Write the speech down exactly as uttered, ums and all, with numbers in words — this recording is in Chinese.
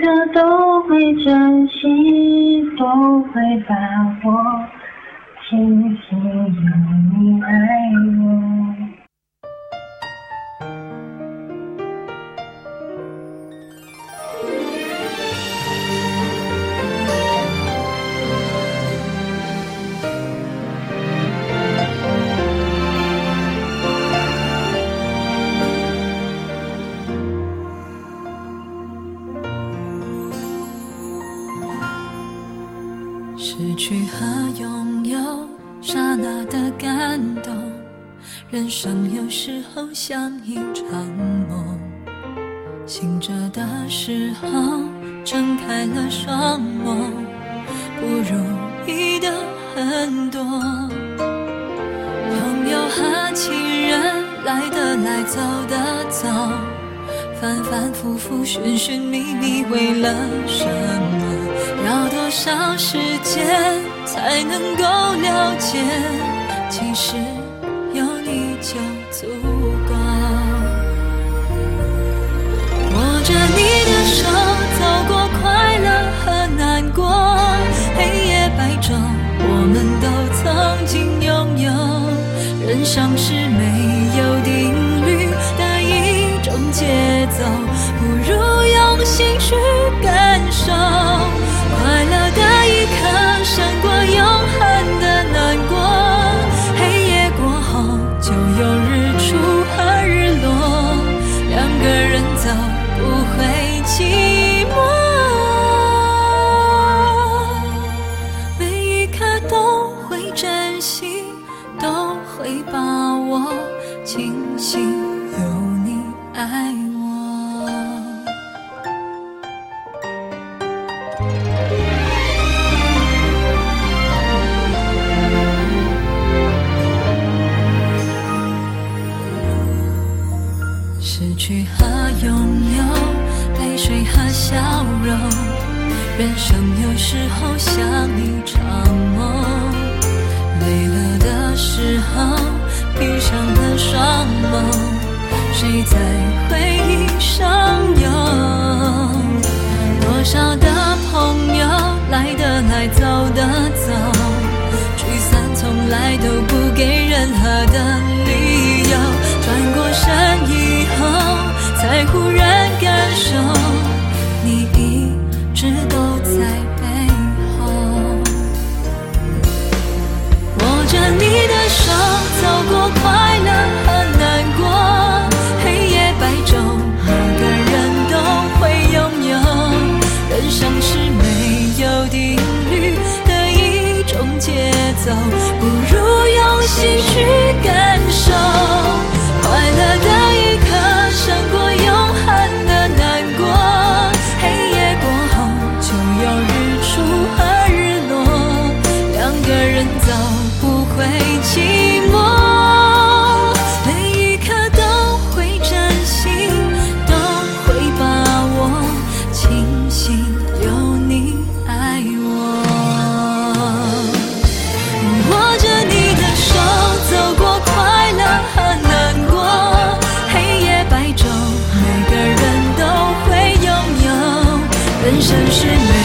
刻都会珍惜，都会把握，庆幸有你爱我。 失去和拥有，刹那的感动，人生有时候像一场梦，醒着的时候睁开了双眸，不如意的很多。朋友和情人来的来走的走，反反复复寻寻觅觅，为了什么？要多少时间才能够了解？其实有你就足够。握着你的手，走过快乐和难过，黑夜白昼，我们都曾经拥有。人生是没有定律的一种节奏，不如用心去感受。快乐的一刻胜过永恒的难过，黑夜过后就有日出和日落，两个人走不会寂寞，每一刻都会珍惜，都会把握，庆幸有你爱我。失去和拥有，泪水和笑容，人生有时候像一场梦，累了的时候闭上了双眸，谁在回忆上游？多少的朋友来的来走的走，聚散从来都不给任何的理由，转过身以后才忽然感受，你一直都在背后。握着你的手，走过快乐和难过，黑夜白昼，每个人都会拥有。人生是没有定律的一种节奏，不如用心去感受。快乐的一刻胜过永恒的难过，黑夜过后就有日出和日落，两个人走不会寂寞，每一刻都会珍惜，都会把握，庆幸有你爱我。握着你的手，走过快乐和难过，黑夜白昼，每个人都会拥有。人生是美